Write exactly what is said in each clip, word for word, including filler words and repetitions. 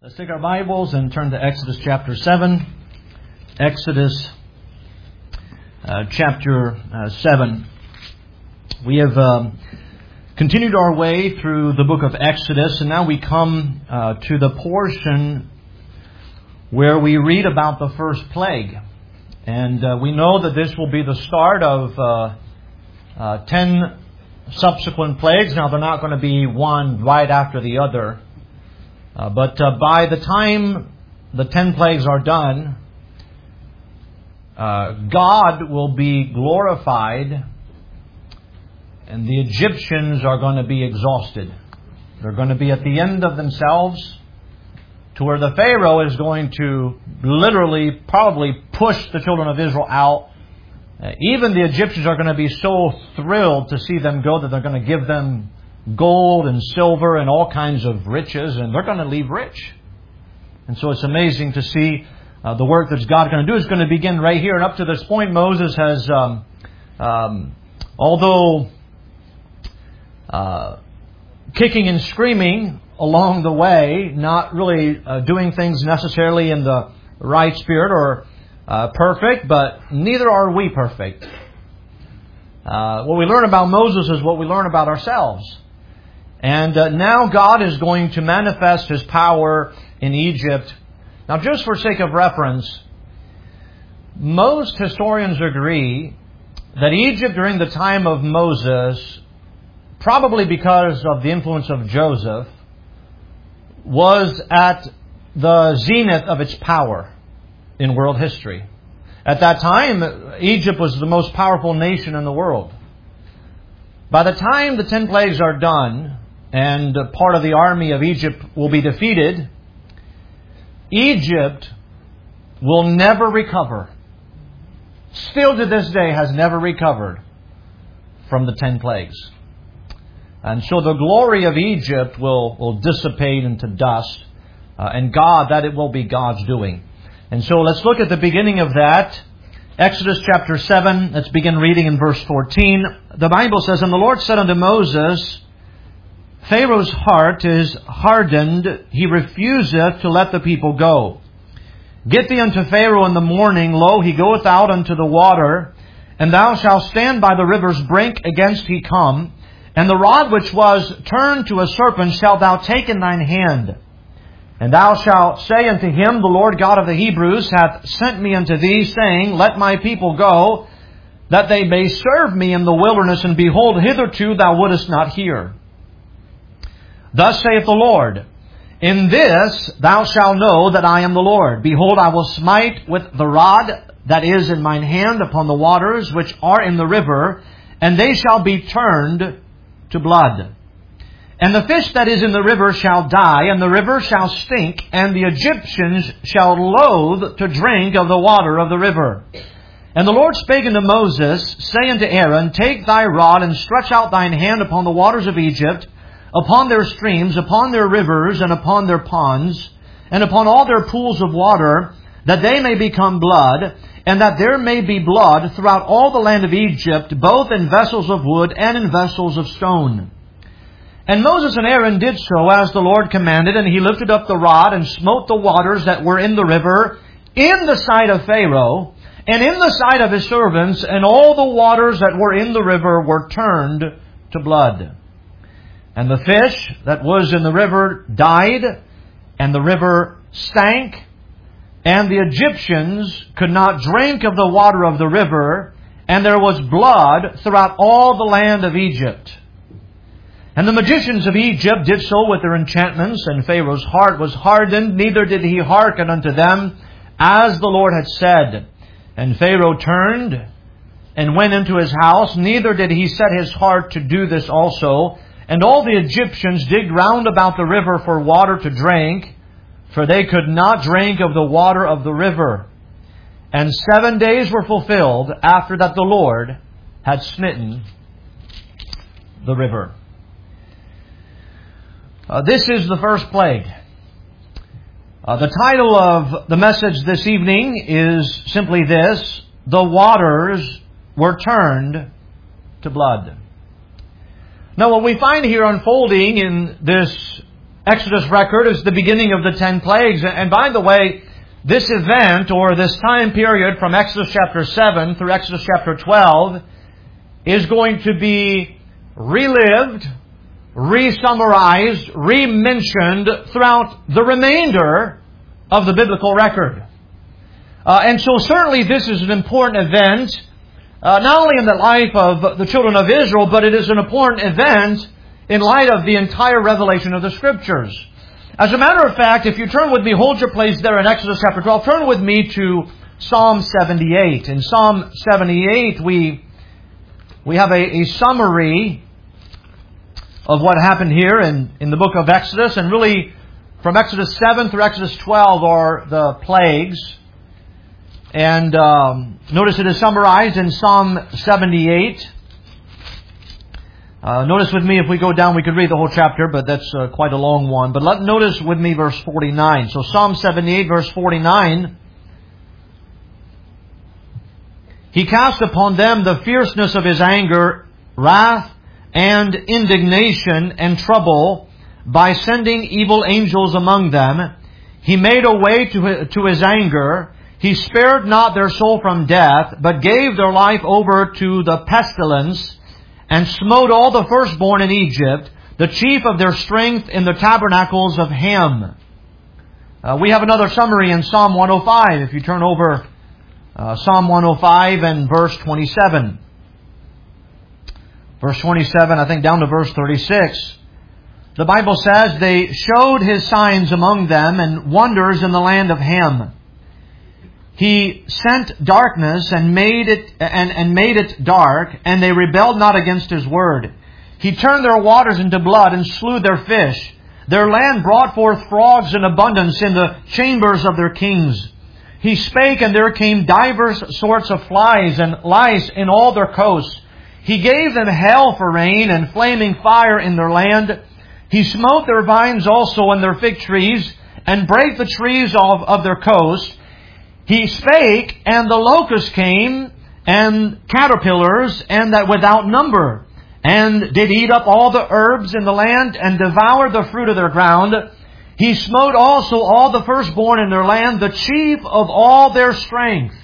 Let's take our Bibles and turn to Exodus chapter seven. Exodus uh, chapter uh, seven. We have um, continued our way through the book of Exodus, and now we come uh, to the portion where we read about the first plague. And uh, we know that this will be the start of uh, uh, ten subsequent plagues. Now, they're not going to be one right after the other. Uh, but uh, by the time the ten plagues are done, uh, God will be glorified and the Egyptians are going to be exhausted. They're going to be at the end of themselves, to where the Pharaoh is going to literally probably push the children of Israel out. Uh, even the Egyptians are going to be so thrilled to see them go that they're going to give them gold and silver and all kinds of riches, and they're going to leave rich. And so it's amazing to see uh, the work that God's going to do is going to begin right here. And up to this point, Moses has, um, um, although uh, kicking and screaming along the way, not really uh, doing things necessarily in the right spirit or uh, perfect, but neither are we perfect. Uh, what we learn about Moses is what we learn about ourselves. And uh, now God is going to manifest His power in Egypt. Now, just for sake of reference, most historians agree that Egypt during the time of Moses, probably because of the influence of Joseph, was at the zenith of its power in world history. At that time, Egypt was the most powerful nation in the world. By the time the ten plagues are done, and part of the army of Egypt will be defeated, Egypt will never recover. Still to this day has never recovered from the ten plagues. And so the glory of Egypt will, will dissipate into dust. Uh, and God, that it will be God's doing. And so let's look at the beginning of that. Exodus chapter seven, let's begin reading in verse fourteen. The Bible says, "And the Lord said unto Moses, Pharaoh's heart is hardened, he refuseth to let the people go. Get thee unto Pharaoh in the morning, lo, he goeth out unto the water, and thou shalt stand by the river's brink against he come, and the rod which was turned to a serpent shalt thou take in thine hand. And thou shalt say unto him, The Lord God of the Hebrews hath sent me unto thee, saying, Let my people go, that they may serve me in the wilderness, and behold, hitherto thou wouldest not hear. Thus saith the Lord, In this thou shalt know that I am the Lord. Behold, I will smite with the rod that is in mine hand upon the waters which are in the river, and they shall be turned to blood. And the fish that is in the river shall die, and the river shall stink, and the Egyptians shall loathe to drink of the water of the river. And the Lord spake unto Moses, say unto Aaron, Take thy rod, and stretch out thine hand upon the waters of Egypt, upon their streams, upon their rivers, and upon their ponds, and upon all their pools of water, that they may become blood, and that there may be blood throughout all the land of Egypt, both in vessels of wood and in vessels of stone. And Moses and Aaron did so as the Lord commanded, and he lifted up the rod and smote the waters that were in the river in the sight of Pharaoh, and in the sight of his servants, and all the waters that were in the river were turned to blood. And the fish that was in the river died, and the river stank, and the Egyptians could not drink of the water of the river, and there was blood throughout all the land of Egypt. And the magicians of Egypt did so with their enchantments, and Pharaoh's heart was hardened, neither did he hearken unto them, as the Lord had said. And Pharaoh turned and went into his house, neither did he set his heart to do this also. And all the Egyptians digged round about the river for water to drink, for they could not drink of the water of the river. And seven days were fulfilled after that the Lord had smitten the river." Uh, this is the first plague. Uh, the title of the message this evening is simply this: The waters were turned to blood. Now, what we find here unfolding in this Exodus record is the beginning of the ten plagues. And by the way, this event, or this time period from Exodus chapter seven through Exodus chapter twelve, is going to be relived, re-summarized, re-mentioned throughout the remainder of the biblical record. Uh, and so certainly this is an important event, uh, not only in the life of the children of Israel, but it is an important event in light of the entire revelation of the Scriptures. As a matter of fact, if you turn with me, hold your place there in Exodus chapter twelve, turn with me to Psalm seventy-eight. In Psalm seventy-eight, we, we have a, a summary of what happened here in, in the book of Exodus, and really from Exodus seven through Exodus twelve are the plagues. And um, notice it is summarized in Psalm seventy-eight. Uh, notice with me, if we go down, we could read the whole chapter, but that's uh, quite a long one. But let notice with me verse forty-nine. So Psalm seventy-eight, verse forty-nine. He cast upon them the fierceness of His anger, wrath, and indignation and trouble by sending evil angels among them. He made a way to, to His anger. He spared not their soul from death, but gave their life over to the pestilence, and smote all the firstborn in Egypt, the chief of their strength in the tabernacles of Ham. Uh, we have another summary in Psalm one oh five. If you turn over uh, Psalm one oh five and verse twenty-seven. Verse twenty-seven, I think down to verse thirty-six. The Bible says, they showed His signs among them and wonders in the land of Ham. He sent darkness and made it and, and made it dark, and they rebelled not against His word. He turned their waters into blood and slew their fish. Their land brought forth frogs in abundance in the chambers of their kings. He spake, and there came divers sorts of flies and lice in all their coasts. He gave them hail for rain and flaming fire in their land. He smote their vines also and their fig trees, and brake the trees of, of their coast. He spake, and the locusts came, and caterpillars, and that without number, and did eat up all the herbs in the land, and devoured the fruit of their ground. He smote also all the firstborn in their land, the chief of all their strength.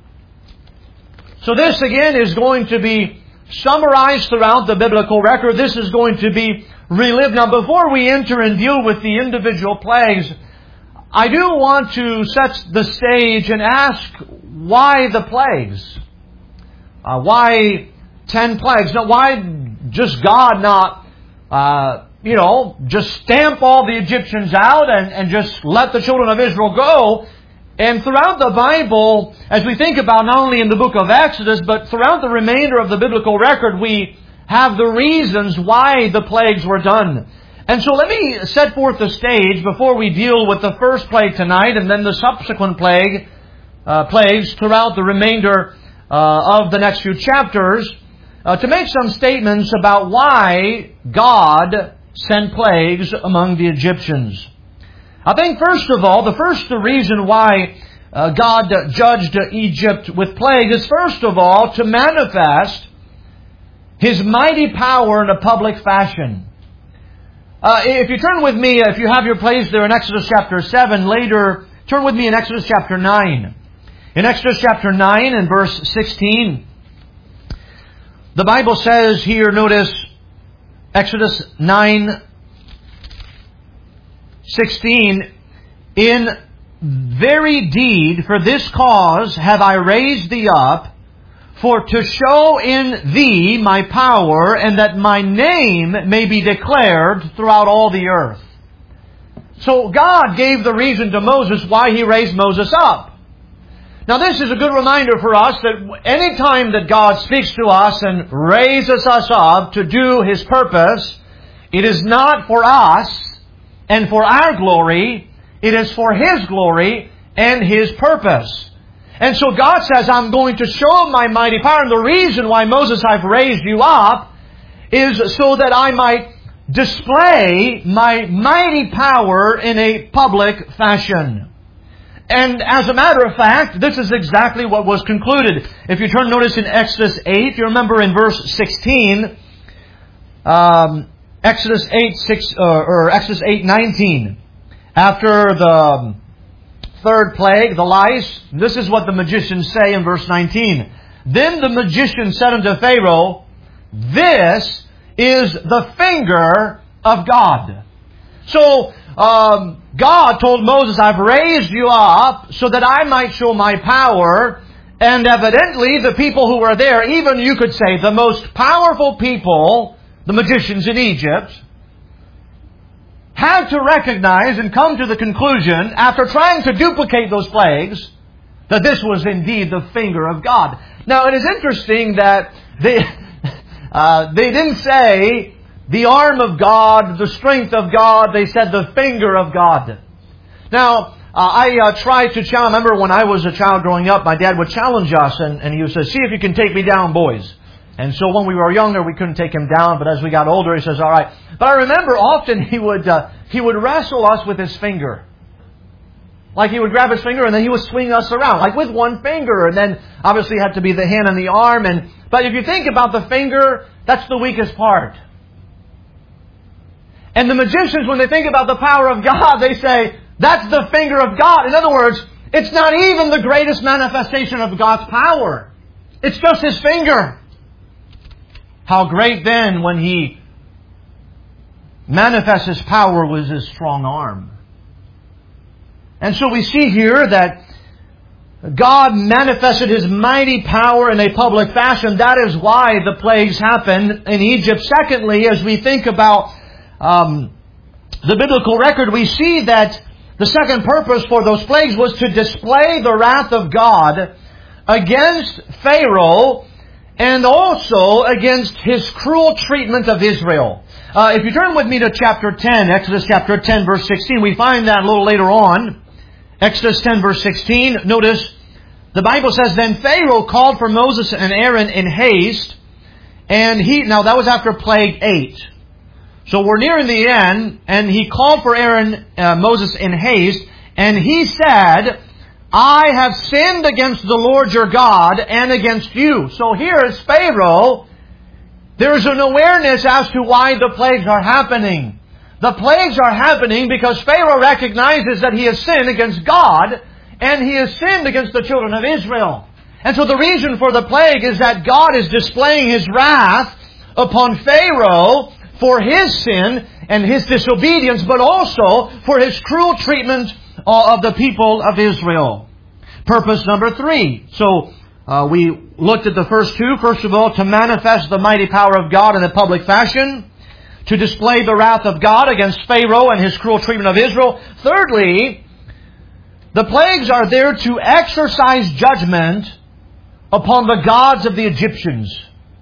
So this again is going to be summarized throughout the biblical record. This is going to be relived. Now, before we enter and deal with the individual plagues, I do want to set the stage and ask, why the plagues? Uh, why ten plagues? Now, why just God not, uh, you know, just stamp all the Egyptians out and, and just let the children of Israel go? And throughout the Bible, as we think about not only in the book of Exodus, but throughout the remainder of the biblical record, we have the reasons why the plagues were done. And so let me set forth the stage before we deal with the first plague tonight and then the subsequent plague, uh, plagues throughout the remainder uh, of the next few chapters, uh, to make some statements about why God sent plagues among the Egyptians. I think first of all, the first reason why uh, God judged Egypt with plagues is first of all to manifest His mighty power in a public fashion. Uh, if you turn with me, if you have your place there in Exodus chapter seven, later, turn with me in Exodus chapter nine. In Exodus chapter nine and verse sixteen, the Bible says here, notice, Exodus nine, sixteen, in very deed for this cause have I raised thee up, for to show in thee my power, and that my name may be declared throughout all the earth. So God gave the reason to Moses why He raised Moses up. Now this is a good reminder for us that any time that God speaks to us and raises us up to do His purpose, it is not for us and for our glory, it is for His glory and His purpose. And so God says, I'm going to show my mighty power. And the reason why, Moses, I've raised you up is so that I might display my mighty power in a public fashion. And as a matter of fact, this is exactly what was concluded. If you turn, notice in Exodus eight, you remember in verse sixteen, um, Exodus eight six uh, or Exodus eight nineteen. After the third plague, the lice, this is what the magicians say in verse nineteen. Then the magician said unto Pharaoh, "This is the finger of God." So um, God told Moses, "I've raised you up so that I might show my power." And evidently the people who were there, even you could say the most powerful people, the magicians in Egypt, had to recognize and come to the conclusion, after trying to duplicate those plagues, that this was indeed the finger of God. Now, it is interesting that they, uh, they didn't say the arm of God, the strength of God. They said the finger of God. Now, uh, I uh, tried to challenge. I remember when I was a child growing up, my dad would challenge us, and, and he would say, "See if you can take me down, boys." And so when we were younger, we couldn't take him down. But as we got older, he says, "All right." But I remember often he would uh, he would wrestle us with his finger. Like he would grab his finger and then he would swing us around, like with one finger. And then obviously it had to be the hand and the arm. And but if you think about the finger, that's the weakest part. And the magicians, when they think about the power of God, they say, that's the finger of God. In other words, it's not even the greatest manifestation of God's power. It's just His finger. How great then when He manifests His power with His strong arm. And so we see here that God manifested His mighty power in a public fashion. That is why the plagues happened in Egypt. Secondly, as we think about um, the biblical record, we see that the second purpose for those plagues was to display the wrath of God against Pharaoh and also against his cruel treatment of Israel. Uh, if you turn with me to chapter ten, Exodus chapter ten, verse sixteen, we find that a little later on. Exodus ten, verse sixteen, notice, the Bible says, "Then Pharaoh called for Moses and Aaron in haste, and he..." Now that was after plague eight. So we're nearing the end, and he called for Aaron, uh, Moses in haste, and he said, "I have sinned against the Lord your God and against you." So here is Pharaoh. There's an awareness as to why the plagues are happening. The plagues are happening because Pharaoh recognizes that he has sinned against God and he has sinned against the children of Israel. And so the reason for the plague is that God is displaying His wrath upon Pharaoh for his sin and his disobedience, but also for his cruel treatment of the people of Israel. Purpose number three. So uh, we looked at the first two. First of all, to manifest the mighty power of God in a public fashion. To display the wrath of God against Pharaoh and his cruel treatment of Israel. Thirdly, the plagues are there to exercise judgment upon the gods of the Egyptians.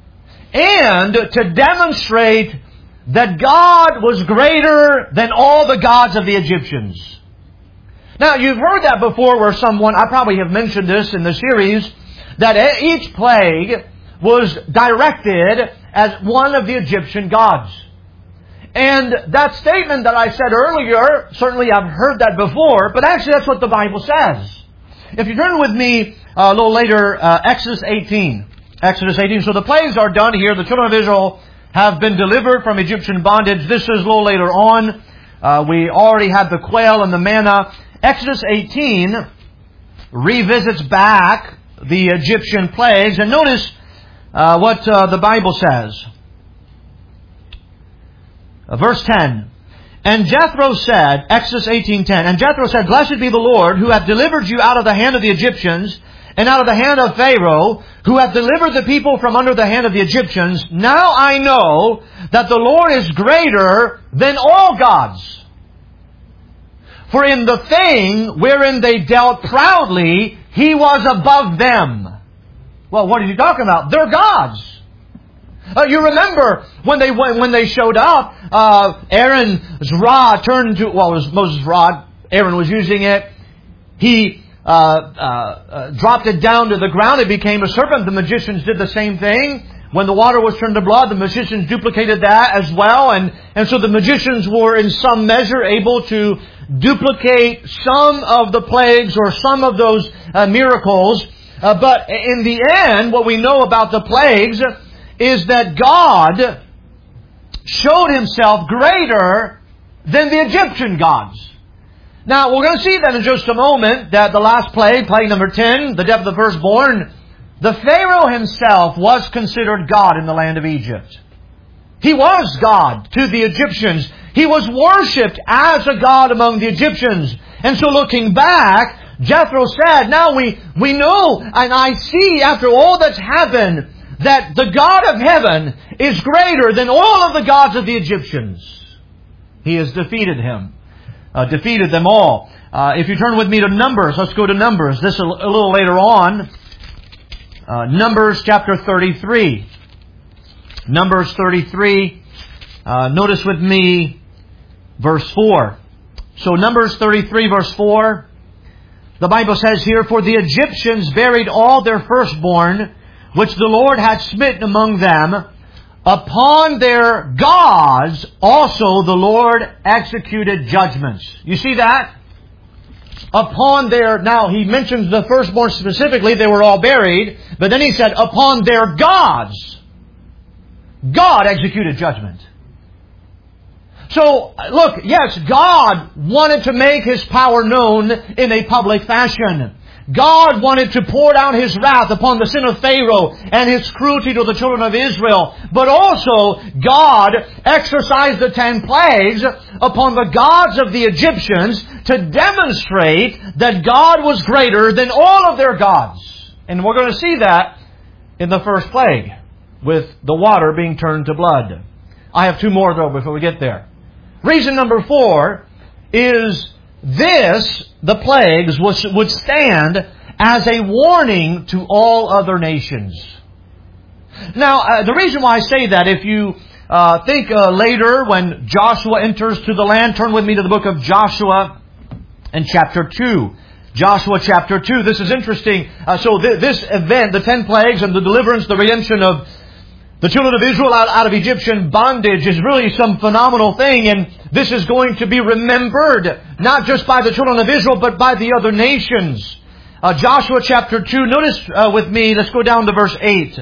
And to demonstrate that God was greater than all the gods of the Egyptians. Now, you've heard that before where someone, I probably have mentioned this in the series, that each plague was directed as one of the Egyptian gods. And that statement that I said earlier, certainly I've heard that before, but actually that's what the Bible says. If you turn with me a little later, uh, Exodus eighteen. Exodus eighteen. So the plagues are done here. The children of Israel have been delivered from Egyptian bondage. This is a little later on. Uh, we already had the quail and the manna. Exodus eighteen revisits back the Egyptian plagues. And notice uh, what uh, the Bible says. Uh, verse ten. And Jethro said, Exodus eighteen ten, and Jethro said, "Blessed be the Lord, who hath delivered you out of the hand of the Egyptians, and out of the hand of Pharaoh, who hath delivered the people from under the hand of the Egyptians. Now I know that the Lord is greater than all gods. For in the thing wherein they dealt proudly, He was above them." Well, what are you talking about? They're gods. Uh, you remember when they when, when they showed up, uh, Aaron's rod turned into, well, it was Moses' rod. Aaron was using it. He uh, uh, uh, dropped it down to the ground. It became a serpent. The magicians did the same thing. When the water was turned to blood, the magicians duplicated that as well. And, and so the magicians were in some measure able to duplicate some of the plagues or some of those uh, miracles. Uh, but in the end, what we know about the plagues is that God showed Himself greater than the Egyptian gods. Now, we're going to see that in just a moment, that the last plague, plague number ten, the death of the firstborn, the Pharaoh himself was considered God in the land of Egypt. He was God to the Egyptians. He was worshipped as a God among the Egyptians. And so looking back, Jethro said, now we, we know and I see after all that's happened that the God of heaven is greater than all of the gods of the Egyptians. He has defeated him. Uh, defeated them all. Uh, if you turn with me to Numbers, let's go to Numbers. This a, a little later on. Uh, Numbers chapter thirty-three. Numbers thirty-three. Uh, notice with me verse four. So Numbers thirty-three verse four. The Bible says here, for the Egyptians buried all their firstborn, which the Lord had smitten among them. Upon their gods also the Lord executed judgments. You see that? Upon their, now he mentions the firstborn specifically, they were all buried, but then he said, upon their gods, God executed judgment. So, look, yes, God wanted to make His power known in a public fashion. God wanted to pour down His wrath upon the sin of Pharaoh and his cruelty to the children of Israel. But also, God exercised the ten plagues upon the gods of the Egyptians to demonstrate that God was greater than all of their gods. And we're going to see that in the first plague, with the water being turned to blood. I have two more, though, before we get there. Reason number four is this, the plagues, was, would stand as a warning to all other nations. Now, uh, the reason why I say that, if you uh, think uh, later when Joshua enters to the land, turn with me to the book of Joshua and chapter two. Joshua chapter two. This is interesting. Uh, so th- this event, the ten plagues and the deliverance, the redemption of the children of Israel out, out of Egyptian bondage is really some phenomenal thing, and this is going to be remembered not just by the children of Israel, but by the other nations. Uh, Joshua chapter two, notice uh, with me, let's go down to verse eight.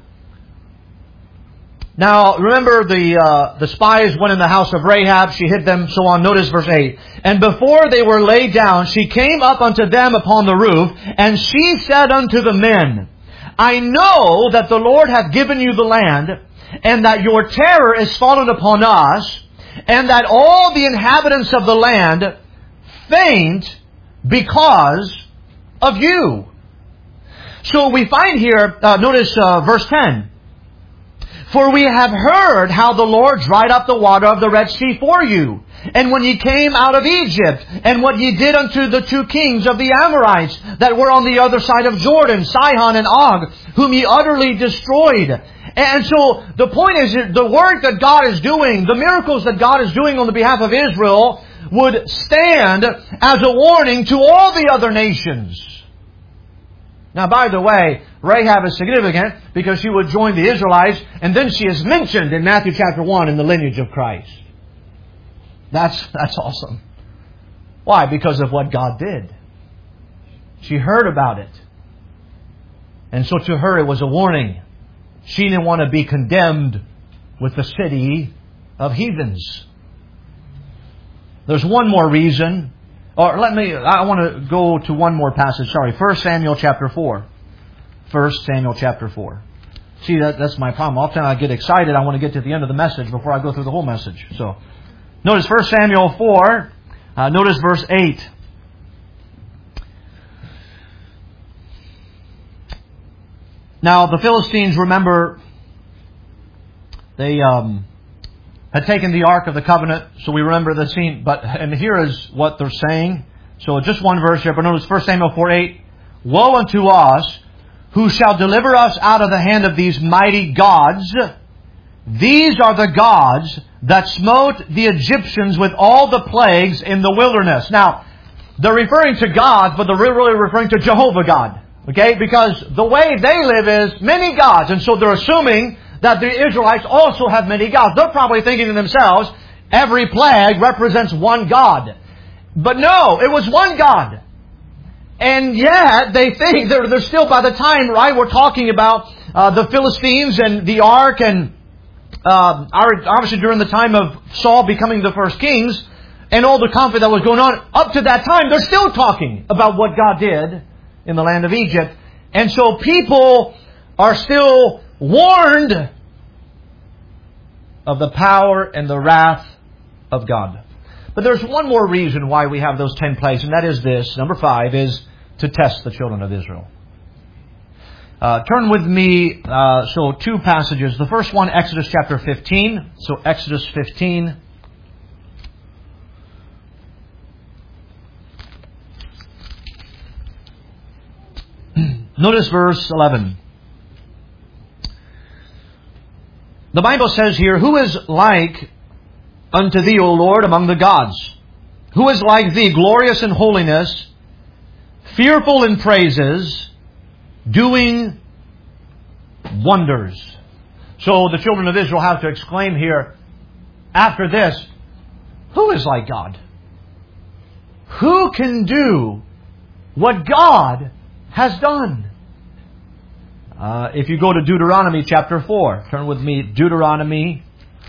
Now, remember the uh, the spies went in the house of Rahab, she hid them, so on. Notice verse eight. And before they were laid down, she came up unto them upon the roof, and she said unto the men, I know that the Lord hath given you the land, and that your terror is fallen upon us, and that all the inhabitants of the land faint because of you. So we find here, uh, notice uh, verse ten. For we have heard how the Lord dried up the water of the Red Sea for you, and when ye came out of Egypt, and what ye did unto the two kings of the Amorites that were on the other side of Jordan, Sihon and Og, whom ye utterly destroyed. And so the point is that the work that God is doing, the miracles that God is doing on the behalf of Israel, would stand as a warning to all the other nations. Now, by the way, Rahab is significant because she would join the Israelites, and then she is mentioned in Matthew chapter one in the lineage of Christ. That's, that's awesome. Why? Because of what God did. She heard about it. And so to her it was a warning. She didn't want to be condemned with the city of heathens. There's one more reason. Or let me, I want to go to one more passage. Sorry, First Samuel chapter four. First Samuel chapter four. See, that, that's my problem. Often I get excited. I want to get to the end of the message before I go through the whole message. So, notice First Samuel four. Uh, notice verse eight. Now, the Philistines, remember, they um, had taken the Ark of the Covenant, so we remember the scene. But and here is what they're saying. So just one verse here, but notice First Samuel four eight. Woe unto us, who shall deliver us out of the hand of these mighty gods? These are the gods that smote the Egyptians with all the plagues in the wilderness. Now, they're referring to gods, but they're really referring to Jehovah God. Okay? Because the way they live is many gods. And so they're assuming that the Israelites also have many gods. They're probably thinking to themselves, every plague represents one God. But no, it was one God. And yet, they think, they're, they're still, by the time, right, we're talking about uh, the Philistines and the Ark and uh, obviously during the time of Saul becoming the first kings, and all the conflict that was going on, up to that time, they're still talking about what God did in the land of Egypt. And so people are still warned of the power and the wrath of God. But there's one more reason why we have those ten plagues, and that is this. Number five is to test the children of Israel. Uh, turn with me, uh, so two passages. The first one, Exodus chapter fifteen. So Exodus fifteen. Notice verse eleven. The Bible says here, "Who is like unto thee, O Lord, among the gods? Who is like thee, glorious in holiness, fearful in praises, doing wonders?" So the children of Israel have to exclaim here, after this, who is like God? Who can do what God has done? Uh, if you go to Deuteronomy chapter four, turn with me, Deuteronomy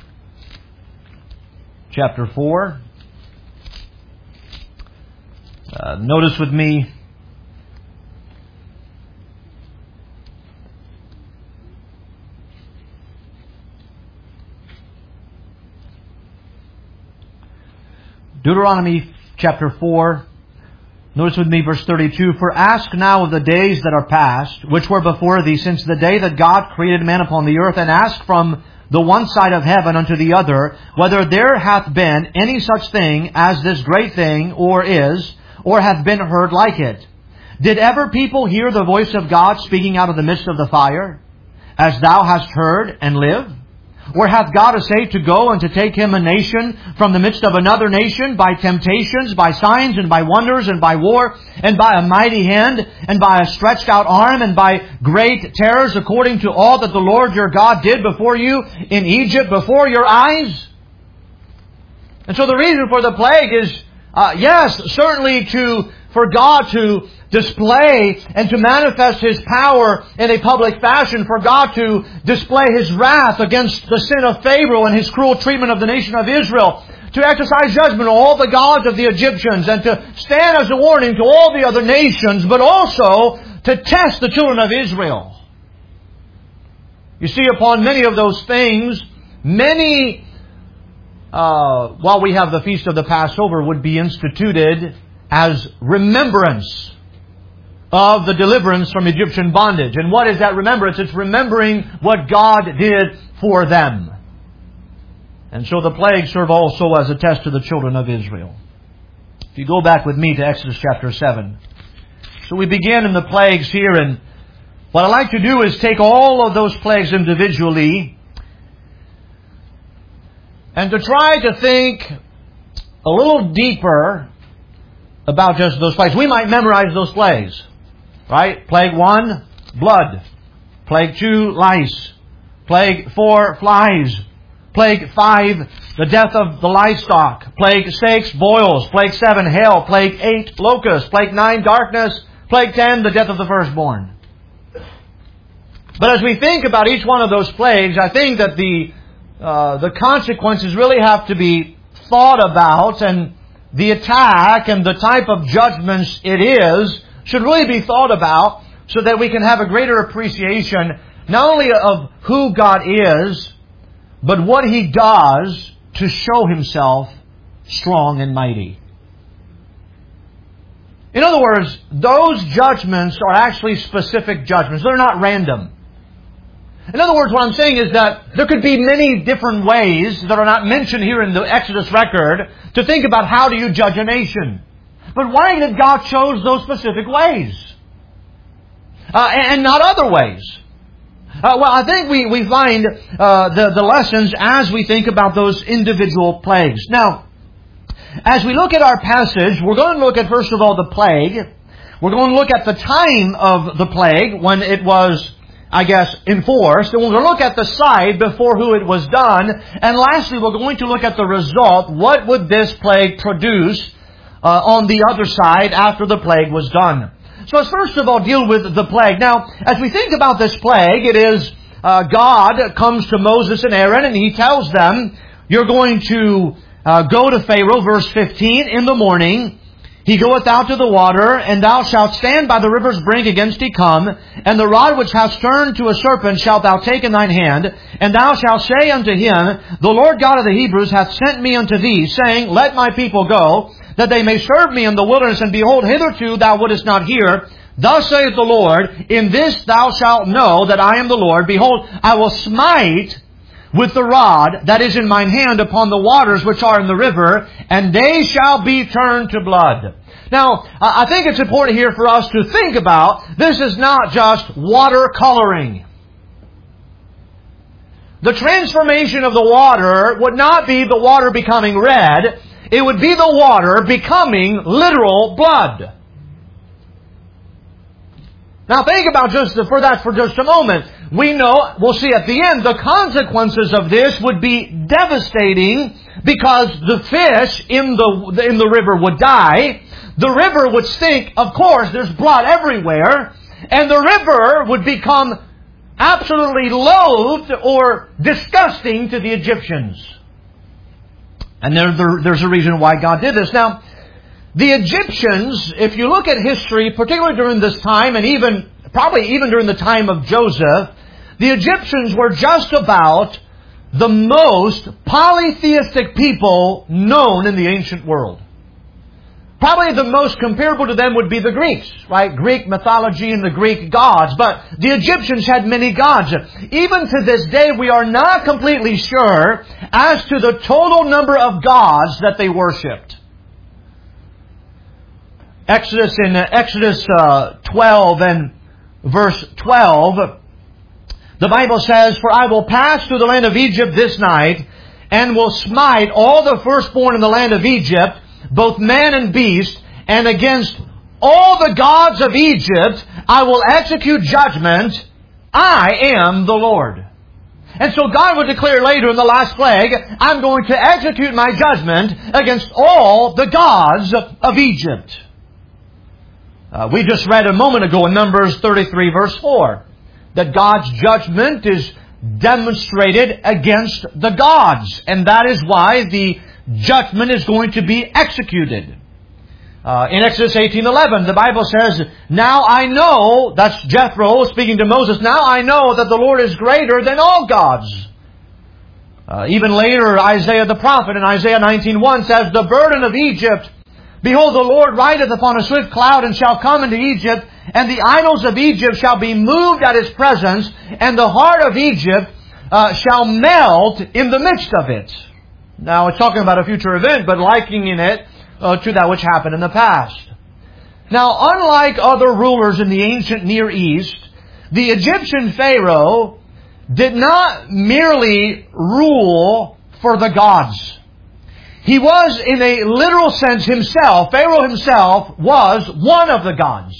chapter four. Uh, notice with me Deuteronomy chapter four. Notice with me verse thirty-two. "For ask now of the days that are past, which were before thee, since the day that God created man upon the earth, and ask from the one side of heaven unto the other, whether there hath been any such thing as this great thing, or is, or hath been heard like it. Did ever people hear the voice of God speaking out of the midst of the fire, as thou hast heard, and live? Or hath God essayed to go and to take him a nation from the midst of another nation by temptations, by signs, and by wonders, and by war, and by a mighty hand, and by a stretched out arm, and by great terrors, according to all that the Lord your God did before you in Egypt, before your eyes?" And so the reason for the plague is, uh, yes, certainly to for God to display and to manifest His power in a public fashion, for God to display His wrath against the sin of Pharaoh and his cruel treatment of the nation of Israel, to exercise judgment on all the gods of the Egyptians, and to stand as a warning to all the other nations, but also to test the children of Israel. You see, upon many of those things, many, uh, while we have the feast of the Passover, would be instituted as remembrance of the deliverance from Egyptian bondage. And what is that remembrance? It's remembering what God did for them. And so the plagues serve also as a test to the children of Israel. If you go back with me to Exodus chapter seven. So we begin in the plagues here, and what I'd like to do is take all of those plagues individually and to try to think a little deeper about just those plagues. We might memorize those plagues, right? Plague one, blood. Plague two, lice. Plague four, flies. Plague five, the death of the livestock. Plague six, boils. Plague seven, hail. Plague eight, locusts. Plague nine, darkness. Plague ten, the death of the firstborn. But as we think about each one of those plagues, I think that the uh, the consequences really have to be thought about, and the attack and the type of judgments it is should really be thought about, so that we can have a greater appreciation not only of who God is, but what He does to show Himself strong and mighty. In other words, those judgments are actually specific judgments. They're not random. In other words, what I'm saying is that there could be many different ways that are not mentioned here in the Exodus record to think about how do you judge a nation. But why did God choose those specific ways? Uh, and, and not other ways? Uh, well, I think we, we find uh, the, the lessons as we think about those individual plagues. Now, as we look at our passage, we're going to look at, first of all, the plague. We're going to look at the time of the plague when it was, I guess, enforced. And we're going to look at the side before who it was done. And lastly, we're going to look at the result. What would this plague produce uh, on the other side after the plague was done? So let's first of all deal with the plague. Now, as we think about this plague, it is uh, God comes to Moses and Aaron and He tells them, you're going to uh, go to Pharaoh, verse fifteen, in the morning. He goeth out to the water, and thou shalt stand by the river's brink against he come, and the rod which hast turned to a serpent shalt thou take in thine hand, and thou shalt say unto him, the Lord God of the Hebrews hath sent me unto thee, saying, let my people go, that they may serve me in the wilderness, and behold, hitherto thou wouldest not hear. Thus saith the Lord, in this thou shalt know that I am the Lord. Behold, I will smite with the rod that is in mine hand upon the waters which are in the river, and they shall be turned to blood. Now, I think it's important here for us to think about, this is not just watercoloring. The transformation of the water would not be the water becoming red, it would be the water becoming literal blood. Now think about just for that for just a moment. We know, we'll see at the end, the consequences of this would be devastating because the fish in the, in the river would die. The river would stink. Of course, there's blood everywhere. And the river would become absolutely loathed or disgusting to the Egyptians. And there, there, there's a reason why God did this. Now, the Egyptians, if you look at history, particularly during this time, and even probably even during the time of Joseph, the Egyptians were just about the most polytheistic people known in the ancient world. Probably the most comparable to them would be the Greeks, right? Greek mythology and the Greek gods. But the Egyptians had many gods. Even to this day, we are not completely sure as to the total number of gods that they worshipped. Exodus in uh, Exodus uh, twelve and verse twelve, the Bible says, for I will pass through the land of Egypt this night, and will smite all the firstborn in the land of Egypt, both man and beast, and against all the gods of Egypt I will execute judgment. I am the Lord. And so God would declare later in the last plague, I'm going to execute my judgment against all the gods of Egypt. Uh, we just read a moment ago in Numbers thirty-three verse four that God's judgment is demonstrated against the gods. And that is why the judgment is going to be executed. Uh, in Exodus eighteen eleven, the Bible says, now I know, that's Jethro speaking to Moses, now I know that the Lord is greater than all gods. Uh, even later, Isaiah the prophet in Isaiah nineteen one says, the burden of Egypt, behold, the Lord rideth upon a swift cloud, and shall come into Egypt, and the idols of Egypt shall be moved at His presence, and the heart of Egypt uh, shall melt in the midst of it. Now, it's talking about a future event, but likening it uh, to that which happened in the past. Now, unlike other rulers in the ancient Near East, the Egyptian Pharaoh did not merely rule for the gods. He was, in a literal sense himself, Pharaoh himself was one of the gods.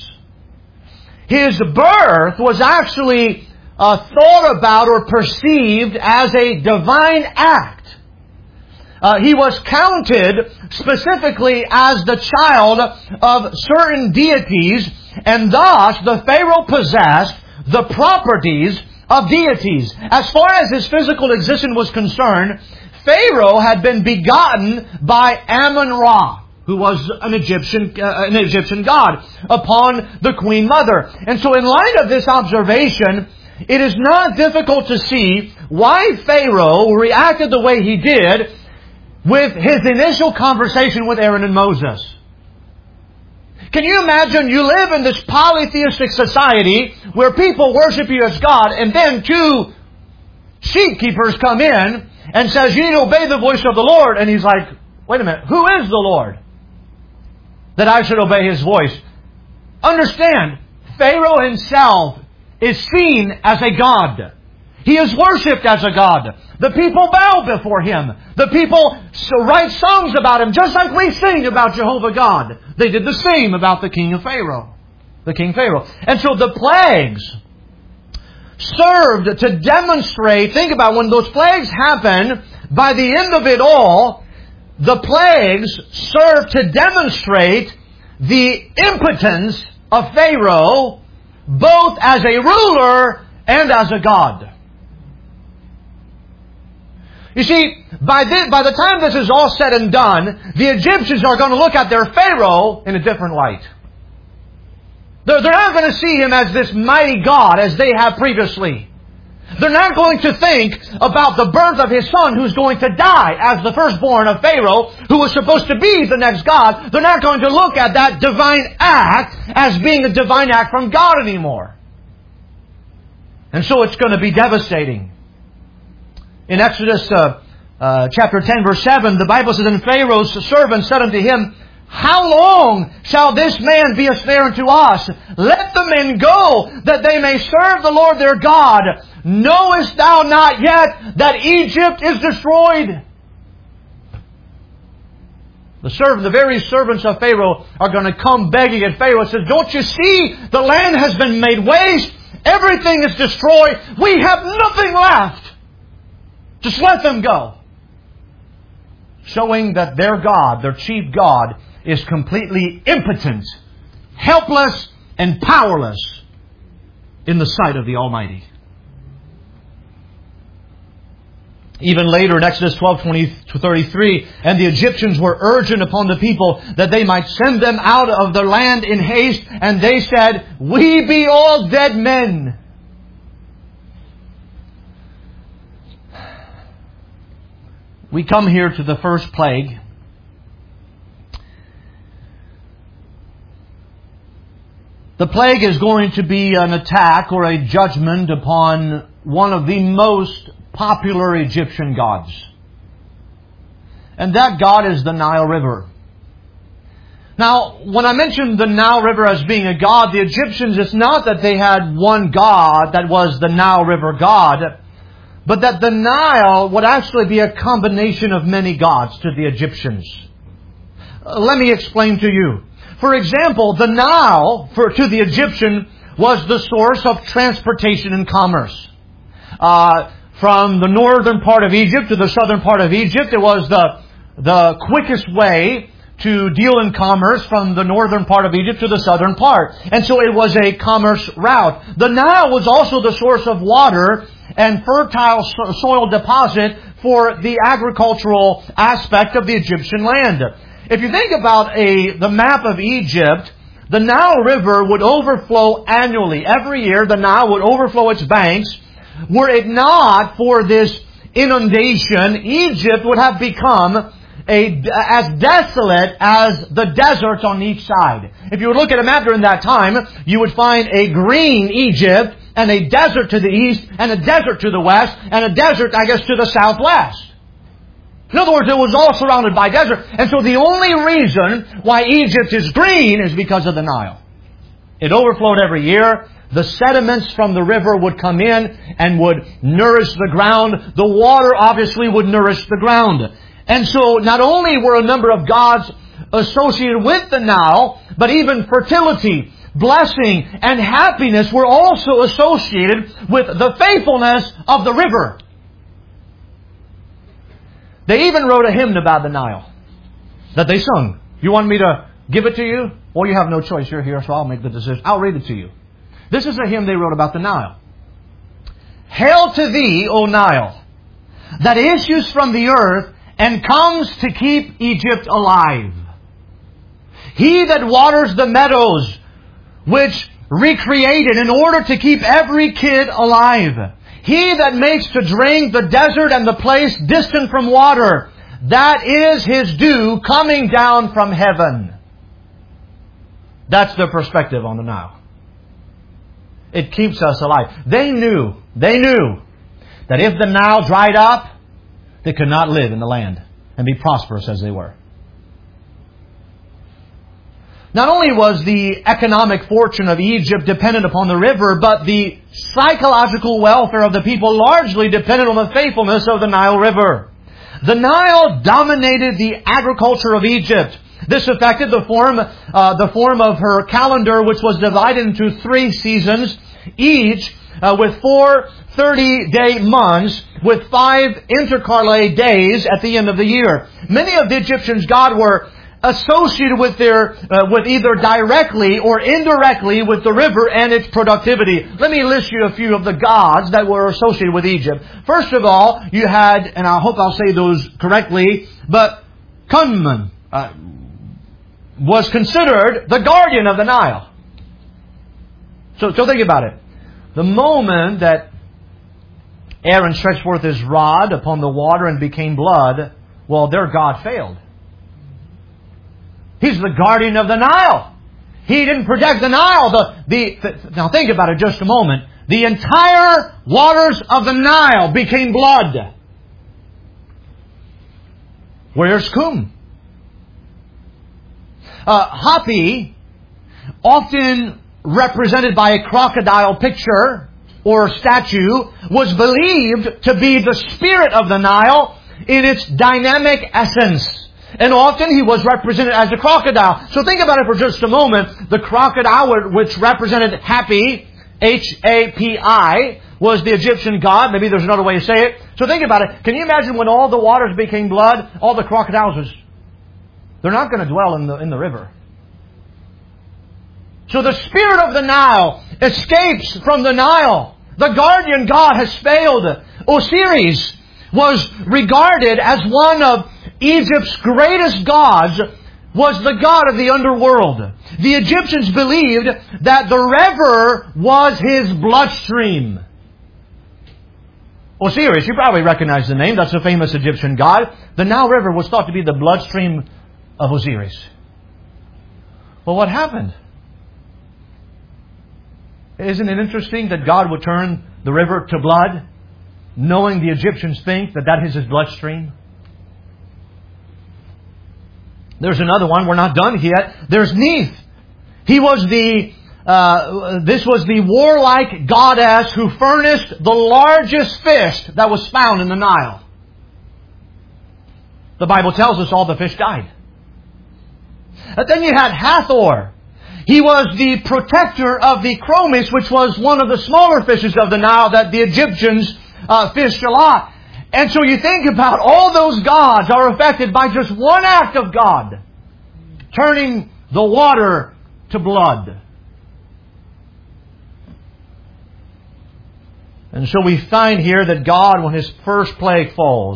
His birth was actually uh, thought about or perceived as a divine act. Uh, he was counted specifically as the child of certain deities, and thus the Pharaoh possessed the properties of deities. As far as his physical existence was concerned, Pharaoh had been begotten by Amun-Ra, who was an Egyptian, uh, an Egyptian god, upon the Queen Mother. And so in light of this observation, it is not difficult to see why Pharaoh reacted the way he did with his initial conversation with Aaron and Moses. Can you imagine you live in this polytheistic society where people worship you as God, and then two sheep keepers come in and says, you need to obey the voice of the Lord. And he's like, wait a minute, who is the Lord that I should obey His voice? Understand, Pharaoh himself is seen as a god. He is worshipped as a god. The people bow before Him. The people write songs about Him, just like we sing about Jehovah God. They did the same about the king of Pharaoh, the king Pharaoh. And so the plagues served to demonstrate, think about when those plagues happen, by the end of it all, the plagues served to demonstrate the impotence of Pharaoh, both as a ruler and as a god. You see, by the, by the time this is all said and done, the Egyptians are going to look at their Pharaoh in a different light. They're, they're not going to see him as this mighty God as they have previously. They're not going to think about the birth of his son who's going to die as the firstborn of Pharaoh, who was supposed to be the next God. They're not going to look at that divine act as being a divine act from God anymore. And so it's going to be devastating. In Exodus uh, uh, chapter ten, verse seven, the Bible says, "And Pharaoh's servant said unto him, How long shall this man be a snare unto us? Let the men go, that they may serve the Lord their God. Knowest thou not yet that Egypt is destroyed?" The servant, the very servants of Pharaoh are going to come begging, and Pharaoh says, "Don't you see? The land has been made waste. Everything is destroyed. We have nothing left. Just let them go." Showing that their God, their chief God, is completely impotent, helpless, and powerless in the sight of the Almighty. Even later in Exodus twelve, twenty to thirty-three, "And the Egyptians were urgent upon the people that they might send them out of their land in haste. And they said, We be all dead men." We come here to the first plague. The plague is going to be an attack or a judgment upon one of the most popular Egyptian gods. And that god is the Nile River. Now, when I mentioned the Nile River as being a god, the Egyptians, it's not that they had one god that was the Nile River god, but that the Nile would actually be a combination of many gods to the Egyptians. Uh, let me explain to you. For example, the Nile, for, to the Egyptian, was the source of transportation and commerce. Uh, from the northern part of Egypt to the southern part of Egypt, it was the, the quickest way to deal in commerce from the northern part of Egypt to the southern part. And so it was a commerce route. The Nile was also the source of water and fertile soil deposit for the agricultural aspect of the Egyptian land. If you think about a the map of Egypt, the Nile River would overflow annually. Every year the Nile would overflow its banks. Were it not for this inundation, Egypt would have become a, as desolate as the deserts on each side. If you would look at a map during that time, you would find a green Egypt and a desert to the east and a desert to the west and a desert, I guess, to the southwest. In other words, it was all surrounded by desert. And so the only reason why Egypt is green is because of the Nile. It overflowed every year. The sediments from the river would come in and would nourish the ground. The water obviously would nourish the ground. And so not only were a number of gods associated with the Nile, but even fertility, blessing, and happiness were also associated with the faithfulness of the river. They even wrote a hymn about the Nile that they sung. You want me to give it to you? Well, you have no choice. You're here, so I'll make the decision. I'll read it to you. This is a hymn they wrote about the Nile. "Hail to thee, O Nile, that issues from the earth and comes to keep Egypt alive. He that waters the meadows, which recreated in order to keep every kid alive. He that makes to drink the desert and the place distant from water. That is His dew coming down from heaven." That's their perspective on the Nile. It keeps us alive. They knew, they knew that if the Nile dried up, they could not live in the land and be prosperous as they were. Not only was the economic fortune of Egypt dependent upon the river, but the psychological welfare of the people largely depended on the faithfulness of the Nile River. The Nile dominated the agriculture of Egypt. This affected the form, uh, the form of her calendar, which was divided into three seasons, each uh, with four thirty-day months, with five intercalary days at the end of the year. Many of the Egyptians' gods were associated with their, uh, with either directly or indirectly with the river and its productivity. Let me list you a few of the gods that were associated with Egypt. First of all, you had, and I hope I'll say those correctly, but Kunman uh, was considered the guardian of the Nile. So, so think about it. The moment that Aaron stretched forth his rod upon the water and became blood, well, their God failed. He's the guardian of the Nile. He didn't protect the Nile. The, the, the, now think about it just a moment. The entire waters of the Nile became blood. Where's Kum? Uh, Hapi, often represented by a crocodile picture or statue, was believed to be the spirit of the Nile in its dynamic essence. And often he was represented as a crocodile. So think about it for just a moment. The crocodile, which represented Hapi, H A P I, was the Egyptian god. Maybe there's another way to say it. So think about it. Can you imagine when all the waters became blood, all the crocodiles was, they're not going to dwell in the, in the river. So the spirit of the Nile escapes from the Nile. The guardian god has failed. Osiris was regarded as one of Egypt's greatest gods, was the god of the underworld. The Egyptians believed that the river was his bloodstream. Osiris, you probably recognize the name. That's a famous Egyptian god. The Nile River was thought to be the bloodstream of Osiris. Well, what happened? Isn't it interesting that God would turn the river to blood, knowing the Egyptians think that that is his bloodstream? There's another one. We're not done yet. There's Neith. He was the, uh, this was the warlike goddess who furnished the largest fish that was found in the Nile. The Bible tells us all the fish died. And then you had Hathor. He was the protector of the chromis, which was one of the smaller fishes of the Nile that the Egyptians uh, fished a lot. And so you think about all those gods are affected by just one act of God, turning the water to blood. And so we find here that God, when His first plague falls,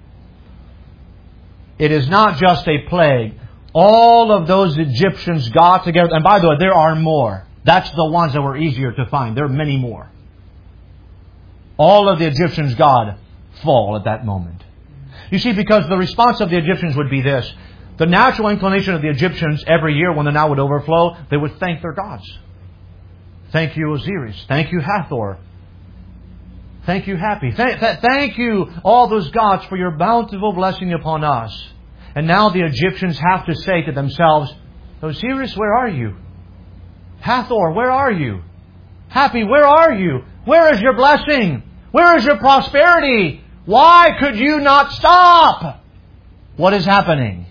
it is not just a plague. All of those Egyptians got together. And by the way, there are more. That's the ones that were easier to find. There are many more. All of the Egyptians' God fall at that moment. You see, because the response of the Egyptians would be this. The natural inclination of the Egyptians every year when the Nile would overflow, they would thank their gods. Thank you, Osiris. Thank you, Hathor. Thank you, Happy. Th- th- thank you, all those gods, for your bountiful blessing upon us. And now the Egyptians have to say to themselves, Osiris, where are you? Hathor, where are you? Happy, where are you? Where is your blessing? Where is your prosperity? Why could you not stop? What is happening?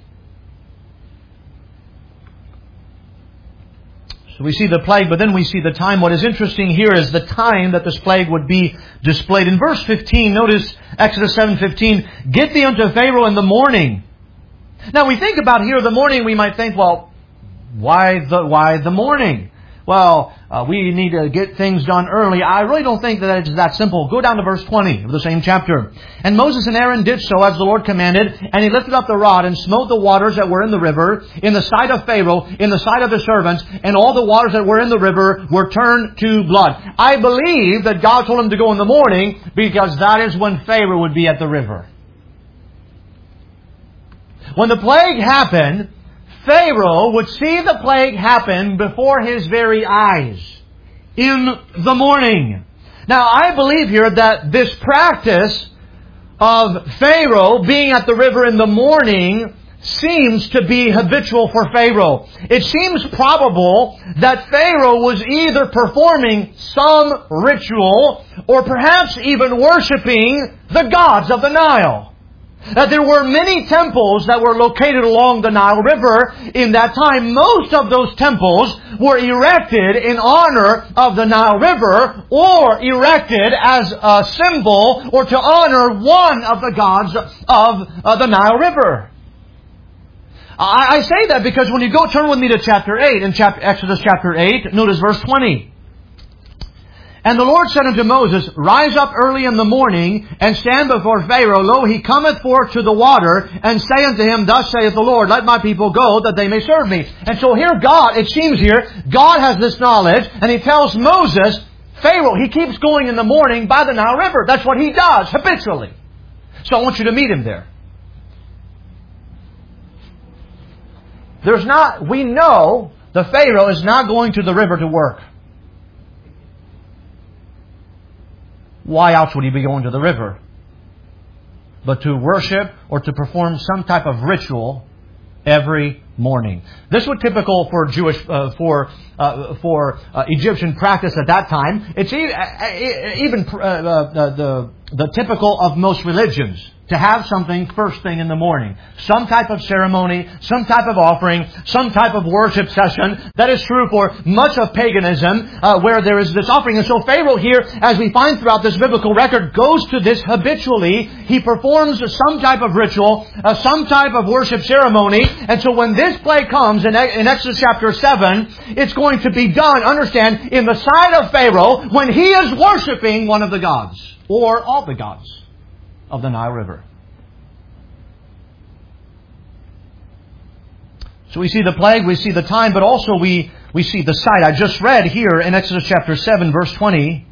So we see the plague, but then we see the time. What is interesting here is the time that this plague would be displayed. In verse fifteen, notice Exodus seven fifteen, get thee unto Pharaoh in the morning. Now we think about here the morning, we might think, well, why the why the morning? Well, uh, we need to get things done early. I really don't think that it's that simple. Go down to verse twenty of the same chapter. And Moses and Aaron did so as the Lord commanded, and he lifted up the rod and smote the waters that were in the river, in the sight of Pharaoh, in the sight of the servants, and all the waters that were in the river were turned to blood. I believe that God told him to go in the morning because that is when Pharaoh would be at the river. When the plague happened, Pharaoh would see the plague happen before his very eyes in the morning. Now, I believe here that this practice of Pharaoh being at the river in the morning seems to be habitual for Pharaoh. It seems probable that Pharaoh was either performing some ritual or perhaps even worshiping the gods of the Nile. That there were many temples that were located along the Nile River in that time. Most of those temples were erected in honor of the Nile River or erected as a symbol or to honor one of the gods of uh, the Nile River. I, I say that because when you go, turn with me to chapter eight, in chapter, Exodus chapter eight, notice verse twenty. And the Lord said unto Moses, Rise up early in the morning, and stand before Pharaoh. Lo, he cometh forth to the water, and say unto him, Thus saith the Lord, Let my people go, that they may serve me. And so here God, it seems here, God has this knowledge, and He tells Moses, Pharaoh, he keeps going in the morning by the Nile River. That's what he does, habitually. So I want you to meet him there. There's not, we know the Pharaoh is not going to the river to work. Why else would he be going to the river? But to worship or to perform some type of ritual every morning. This was typical for Jewish, uh, for uh, for uh, Egyptian practice at that time. It's even uh, uh, the the typical of most religions to have something first thing in the morning. Some type of ceremony, some type of offering, some type of worship session. That is true for much of paganism, uh, where there is this offering. And so Pharaoh here, as we find throughout this biblical record, goes to this habitually. He performs some type of ritual, uh, some type of worship ceremony. And so when this plague comes in, in Exodus chapter seven, it's going to be done, understand, in the sight of Pharaoh when he is worshiping one of the gods, or all the gods of the Nile River. So we see the plague, we see the time, but also we, we see the sight. I just read here in Exodus chapter seven, verse twenty,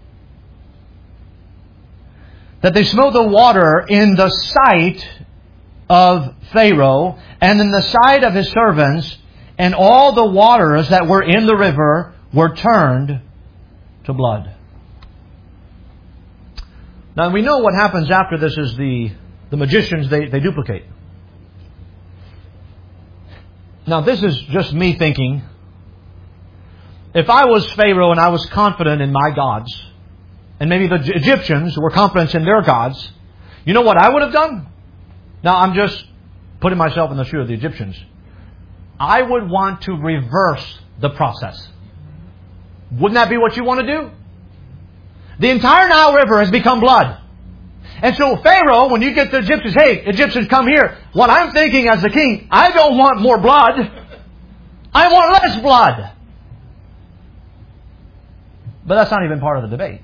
that they smote the water in the sight of Pharaoh and in the sight of his servants, and all the waters that were in the river were turned to blood. Now we know what happens after this is the, the magicians, they, they duplicate. Now this is just me thinking. If I was Pharaoh and I was confident in my gods, and maybe the Egyptians were confident in their gods, you know what I would have done? Now I'm just putting myself in the shoe of the Egyptians. I would want to reverse the process. Wouldn't that be what you want to do? The entire Nile River has become blood. And so Pharaoh, when you get the Egyptians, hey, Egyptians, come here. What I'm thinking as the king, I don't want more blood. I want less blood. But that's not even part of the debate.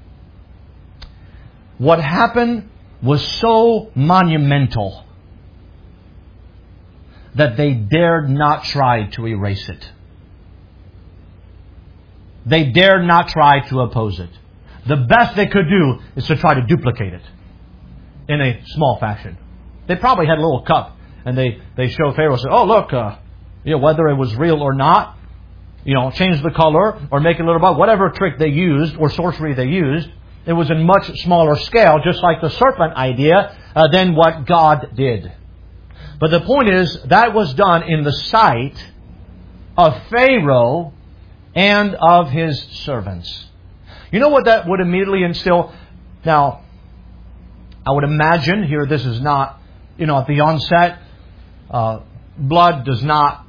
What happened was so monumental that they dared not try to erase it. They dared not try to oppose it. The best they could do is to try to duplicate it in a small fashion. They probably had a little cup, and they, they show Pharaoh, say, oh, look, uh, you know, whether it was real or not, you know, change the color or make it a little bit, whatever trick they used or sorcery they used, it was in much smaller scale, just like the serpent idea, uh, than what God did. But the point is, that was done in the sight of Pharaoh and of his servants. You know what that would immediately instill? Now, I would imagine here this is not, you know, at the onset, uh, blood does not,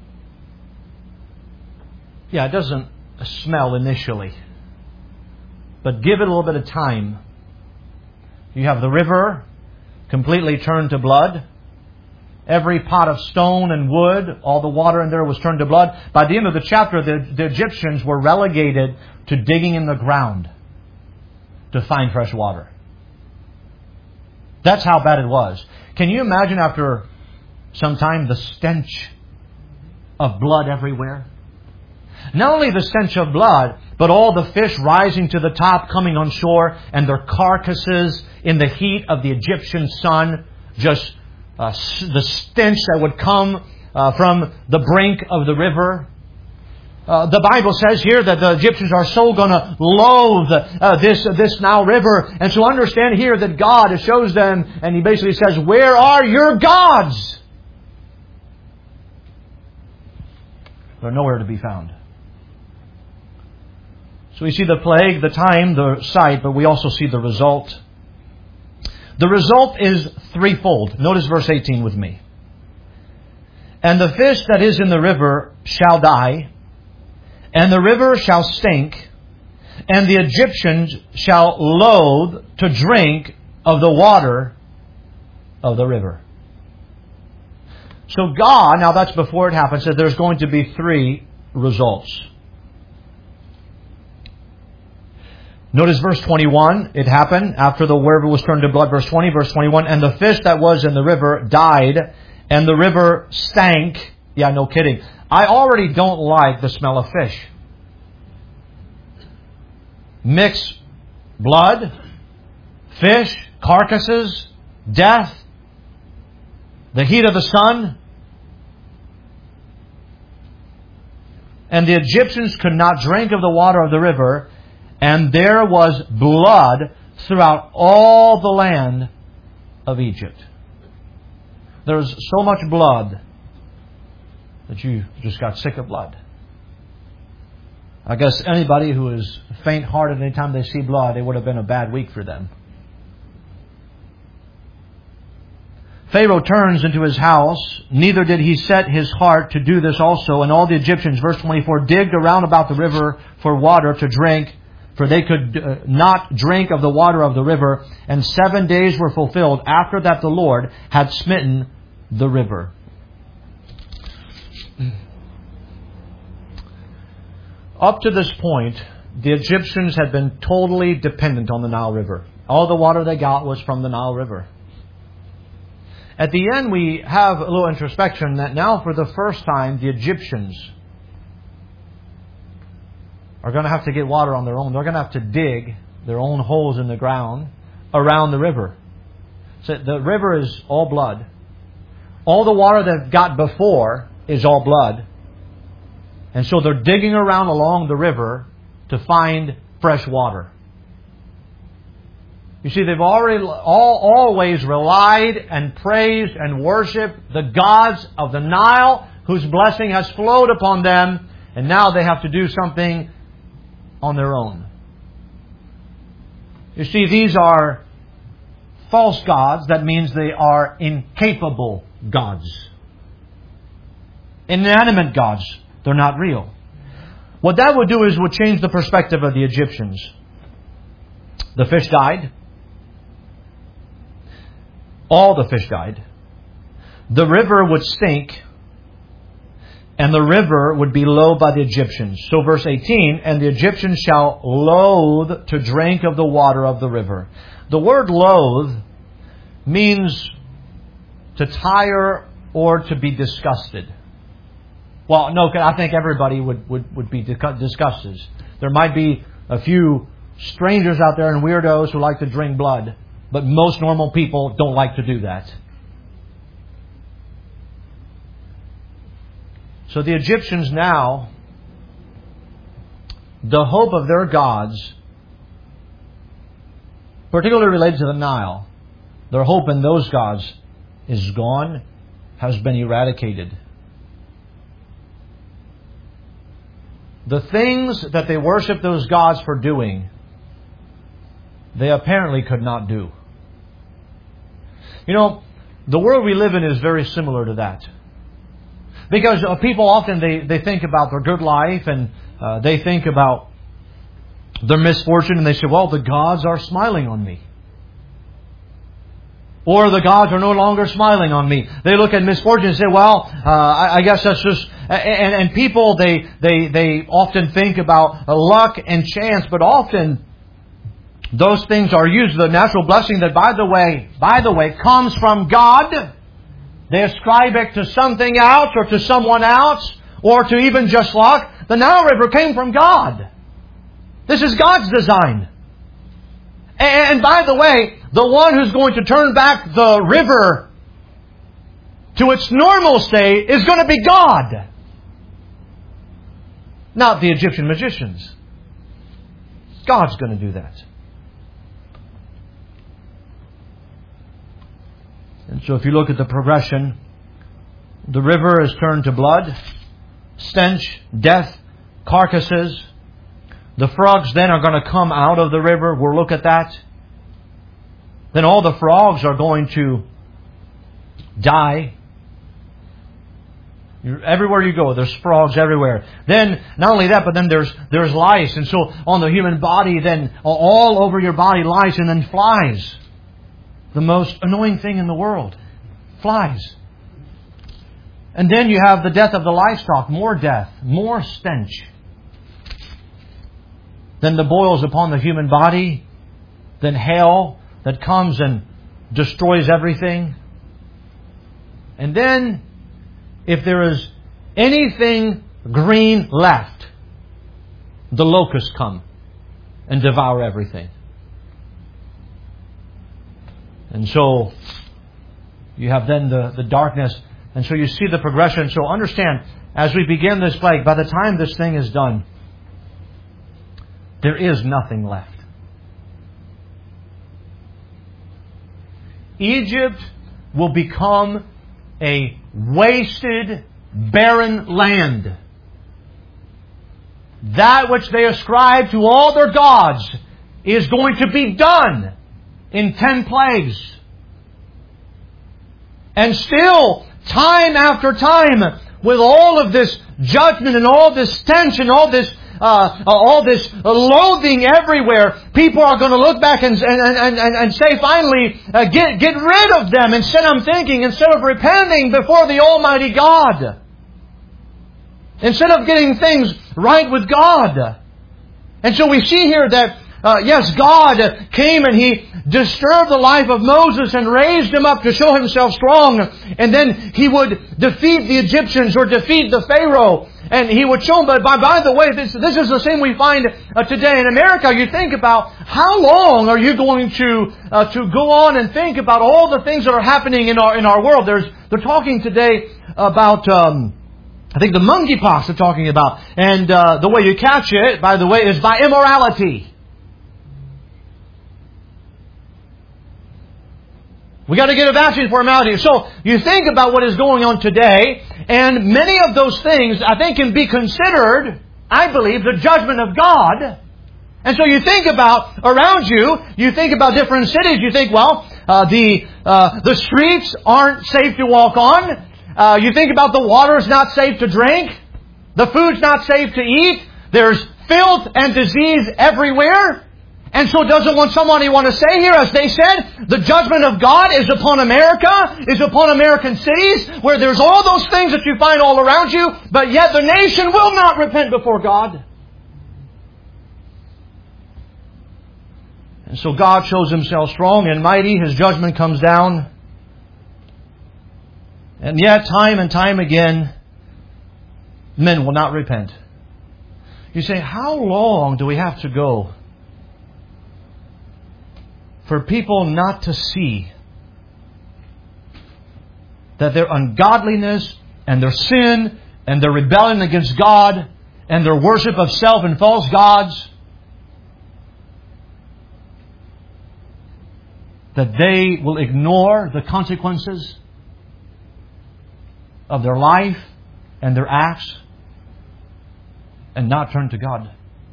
yeah, it doesn't smell initially. But give it a little bit of time. You have the river completely turned to blood. Every pot of stone and wood, all the water in there was turned to blood. By the end of the chapter, the, the Egyptians were relegated to digging in the ground to find fresh water. That's how bad it was. Can you imagine after some time the stench of blood everywhere? Not only the stench of blood, but all the fish rising to the top, coming on shore, and their carcasses in the heat of the Egyptian sun, just uh, the stench that would come uh, from the brink of the river. Uh, the Bible says here that the Egyptians are so going to loathe uh, this this Nile River. And so understand here that God shows them, and He basically says, where are your gods? They're nowhere to be found. So we see the plague, the time, the sight, but we also see the result. The result is threefold. Notice verse eighteen with me. And the fish that is in the river shall die, and the river shall stink, and the Egyptians shall loathe to drink of the water of the river. So God, now that's before it happened, said there's going to be three results. Notice verse twenty-one. It happened after the river was turned to blood. Verse twenty, verse twenty-one. And the fish that was in the river died, and the river stank. Yeah, no kidding. I already don't like the smell of fish. Mix blood, fish, carcasses, death, the heat of the sun. And the Egyptians could not drink of the water of the river, and there was blood throughout all the land of Egypt. There was so much blood that you just got sick of blood. I guess anybody who is faint-hearted anytime they see blood, it would have been a bad week for them. Pharaoh turns into his house, neither did he set his heart to do this also. And all the Egyptians, verse twenty-four, digged around about the river for water to drink, for they could uh, not drink of the water of the river. And seven days were fulfilled after that the Lord had smitten the river. Up to this point, the Egyptians had been totally dependent on the Nile River. All the water they got was from the Nile River. At the end, we have a little introspection that now for the first time, the Egyptians are going to have to get water on their own. They're going to have to dig their own holes in the ground around the river. So the river is all blood. All the water they've got before is all blood. And so they're digging around along the river to find fresh water. You see, they've already all, always relied and praised and worshipped the gods of the Nile, whose blessing has flowed upon them, and now they have to do something on their own. You see, these are false gods. That means they are incapable gods. Inanimate gods. They're not real. What that would do is would change the perspective of the Egyptians. The fish died. All the fish died. The river would stink. And the river would be loathed by the Egyptians. So verse eighteen, and the Egyptians shall loathe to drink of the water of the river. The word loathe means to tire or to be disgusted. Well, no, I think everybody would, would, would be disgusted. There might be a few strangers out there and weirdos who like to drink blood. But most normal people don't like to do that. So the Egyptians now, the hope of their gods, particularly related to the Nile, their hope in those gods is gone, has been eradicated. The things that they worship those gods for doing, they apparently could not do. You know, the world we live in is very similar to that. Because uh, people often, they, they think about their good life and uh, they think about their misfortune and they say, well, the gods are smiling on me. Or the gods are no longer smiling on me. They look at misfortune and say, well, uh, I, I guess that's just... And, and people, they, they, they often think about luck and chance, but often those things are used, the natural blessing that, by the way, by the way, comes from God. They ascribe it to something else or to someone else or to even just luck. The Nile River came from God. This is God's design. And by the way, the one who's going to turn back the river to its normal state is going to be God. Not the Egyptian magicians. God's going to do that. And so if you look at the progression, the river is turned to blood, stench, death, carcasses. The frogs then are going to come out of the river. We'll look at that. Then all the frogs are going to die. Everywhere you go, there's frogs everywhere. Then, not only that, but then there's there's lice. And so on the human body, then all over your body, lice and then flies. The most annoying thing in the world. Flies. And then you have the death of the livestock. More death. More stench. Then the boils upon the human body. Then hail that comes and destroys everything. And then, if there is anything green left, the locusts come and devour everything. And so, you have then the, the darkness. And so you see the progression. So understand, as we begin this plague, by the time this thing is done, there is nothing left. Egypt will become a wasted, barren land. That which they ascribe to all their gods is going to be done in ten plagues. And still, time after time, with all of this judgment and all this stench and all this uh, all this loathing everywhere, people are going to look back and and and, and say finally, uh, get get rid of them. Instead of thinking, instead of repenting before the Almighty God, instead of getting things right with God. And so we see here that uh, yes, God came and He disturbed the life of Moses and raised him up to show Himself strong. And then He would defeat the Egyptians or defeat the Pharaoh. And He would show them. But by, by the way, this, this is the same we find uh, today in America. You think about how long are you going to uh, to go on and think about all the things that are happening in our in our world. There's they're talking today about um, I think the monkeypox they're talking about. And uh, the way you catch it, by the way, is by immorality. We got to get a vaccine for immorality. So you think about what is going on today, and many of those things I think can be considered, I believe, the judgment of God. And so you think about around you, you think about different cities. You think, well, uh, the uh, the streets aren't safe to walk on. Uh, you think about the water is not safe to drink. The food's not safe to eat. There's filth and disease everywhere. And so doesn't want somebody want to say here, as they said, the judgment of God is upon America, is upon American cities, where there's all those things that you find all around you, but yet the nation will not repent before God. And so God shows Himself strong and mighty. His judgment comes down. And yet, time and time again, men will not repent. You say, how long do we have to go for people not to see that their ungodliness and their sin and their rebellion against God and their worship of self and false gods, that they will ignore the consequences of their life and their acts and not turn to God?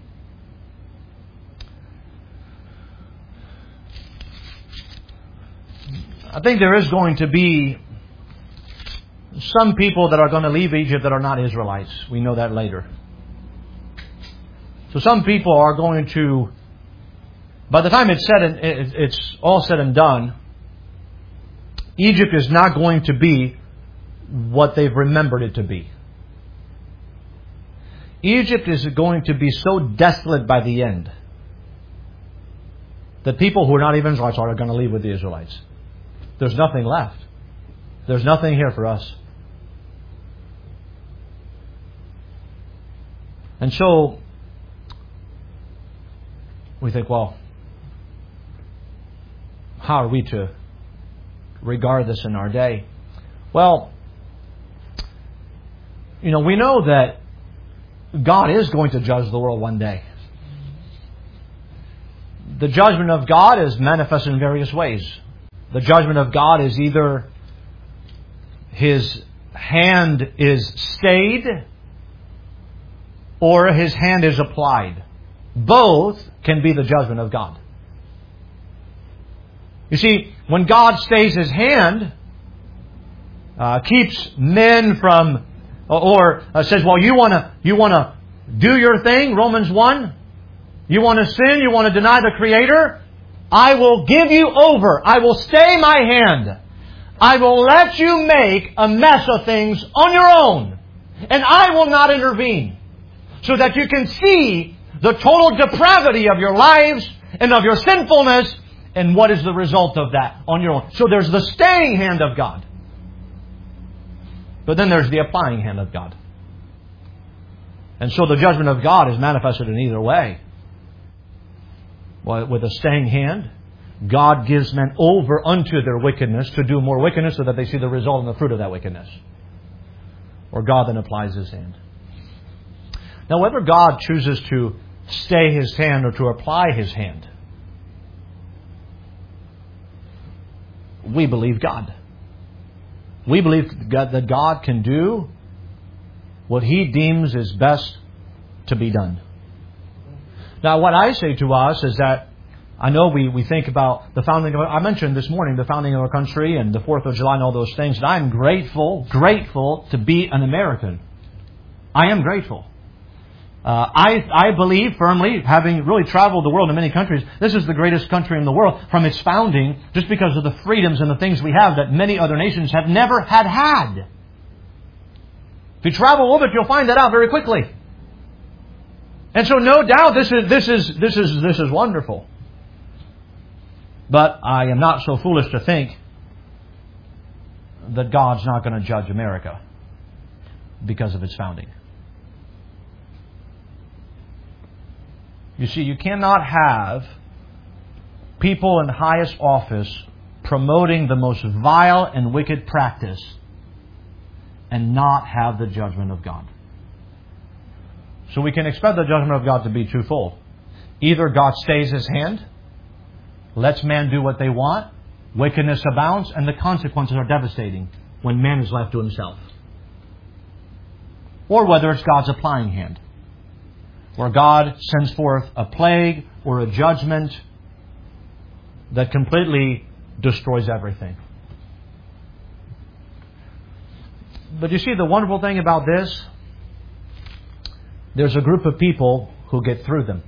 I think there is going to be some people that are going to leave Egypt that are not Israelites. We know that later. So some people are going to, by the time it's said and it's all said and done, Egypt is not going to be what they've remembered it to be. Egypt is going to be so desolate by the end that people who are not even Israelites are going to leave with the Israelites. There's nothing left. There's nothing here for us. And so we think, well, how are we to regard this in our day? Well, you know, we know that God is going to judge the world one day. The judgment of God is manifested in various ways. The judgment of God is either His hand is stayed or His hand is applied. Both can be the judgment of God. You see, when God stays His hand, uh, keeps men from, or uh, says, well, you want to you want to do your thing, Romans one. You want to sin, you want to deny the Creator, I will give you over. I will stay my hand. I will let you make a mess of things on your own. And I will not intervene. So that you can see the total depravity of your lives and of your sinfulness and what is the result of that on your own. So there's the staying hand of God. But then there's the applying hand of God. And so the judgment of God is manifested in either way. Well, with a staying hand, God gives men over unto their wickedness to do more wickedness so that they see the result and the fruit of that wickedness. Or God then applies His hand. Now, whether God chooses to stay His hand or to apply His hand, we believe God. We believe that God can do what He deems is best to be done. Now, what I say to us is that I know we, we think about the founding of... I mentioned this morning the founding of our country and the fourth of July and all those things. And I'm grateful, grateful to be an American. I am grateful. Uh, I, I believe firmly, having really traveled the world in many countries, this is the greatest country in the world from its founding, just because of the freedoms and the things we have that many other nations have never had had. If you travel a little bit, you'll find that out very quickly. And so, no doubt, this is this is this is this is wonderful. But I am not so foolish to think that God's not going to judge America because of its founding. You see, you cannot have people in highest office promoting the most vile and wicked practice and not have the judgment of God. So we can expect the judgment of God to be twofold. Either God stays His hand, lets man do what they want, wickedness abounds, and the consequences are devastating when man is left to himself. Or whether it's God's applying hand, where God sends forth a plague or a judgment that completely destroys everything. But you see, the wonderful thing about this, there's a group of people who get through them.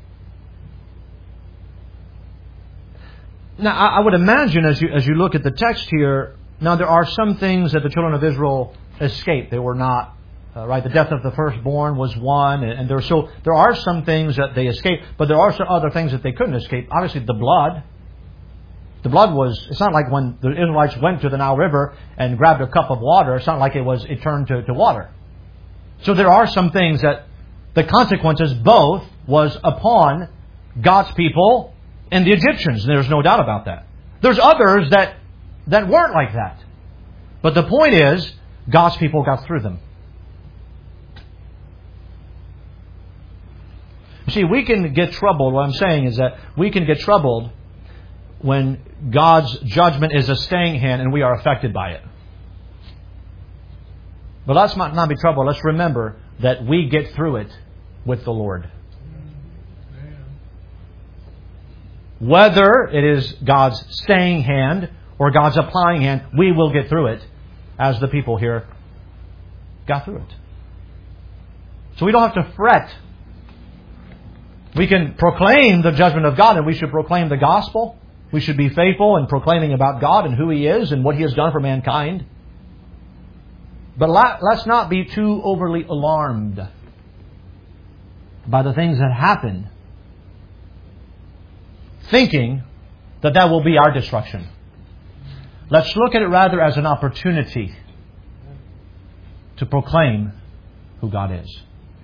Now, I would imagine as you as you look at the text here, now there are some things that the children of Israel escaped. They were not, uh, right, the death of the firstborn was one, and, and there so there are some things that they escaped, but there are some other things that they couldn't escape. Obviously, the blood. The blood was, it's not like when the Israelites went to the Nile River and grabbed a cup of water, it's not like it was, it turned to, to water. So there are some things that the consequences both was upon God's people and the Egyptians. There's no doubt about that. There's others that, that weren't like that. But the point is, God's people got through them. You see, we can get troubled. What I'm saying is that we can get troubled when God's judgment is a staying hand and we are affected by it. But let's not, not be troubled. Let's remember that we get through it with the Lord. Whether it is God's staying hand or God's applying hand, we will get through it as the people here got through it. So we don't have to fret. We can proclaim the judgment of God, and we should proclaim the gospel. We should be faithful in proclaiming about God and who He is and what He has done for mankind. But let's not be too overly alarmed by the things that happen, thinking that that will be our destruction. Let's look at it rather as an opportunity to proclaim who God is.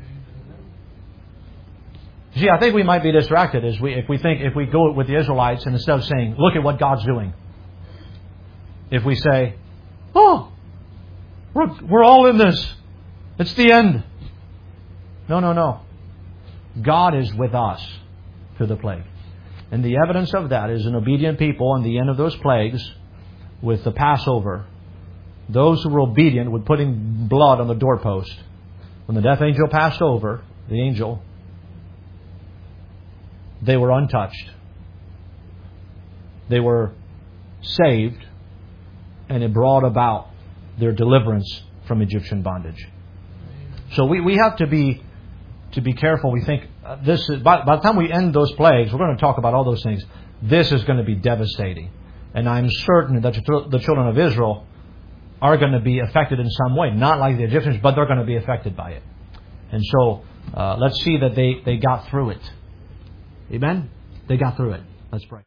See, I think we might be distracted as we, if we think, if we go with the Israelites and instead of saying, look at what God's doing. If we say, oh, we're, we're all in this. It's the end. No, no, no. God is with us through the plague. And the evidence of that is an obedient people in the end of those plagues with the Passover. Those who were obedient with putting blood on the doorpost. When the death angel passed over, the angel, they were untouched. They were saved, and it brought about their deliverance from Egyptian bondage. So we, we have to be to be careful. We think uh, this is, by, by the time we end those plagues, we're going to talk about all those things. This is going to be devastating, and I'm certain that the children of Israel are going to be affected in some way. Not like the Egyptians, but they're going to be affected by it. And so, uh, let's see that they, they got through it. Amen? They got through it. Let's pray.